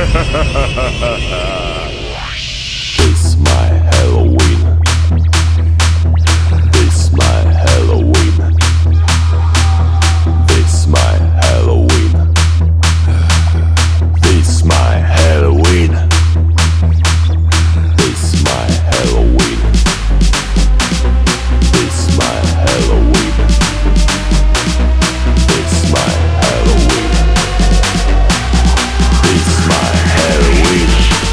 This my Halloween. This my Halloween. This my Halloween. This my Halloween. This my Halloween. This my Halloween. This my Halloween. This my Halloween.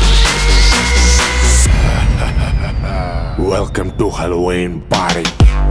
Welcome to Halloween party.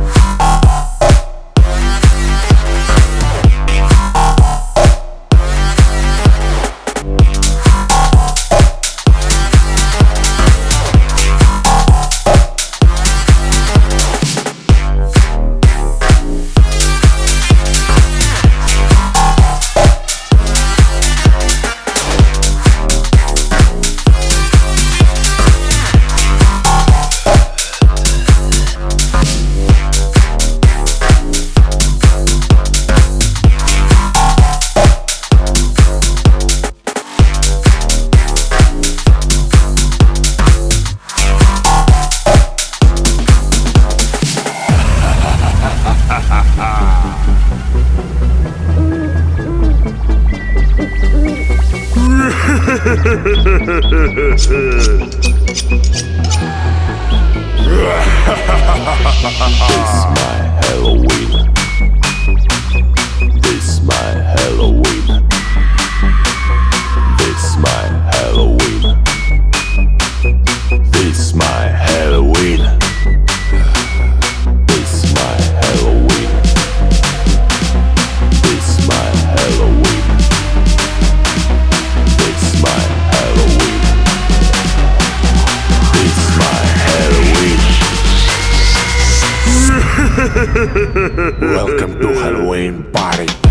This my Halloween. This my Halloween. This my Halloween. This my Halloween. This my Halloween. This my Halloween. This my Halloween. This my Halloween. Welcome to Halloween party.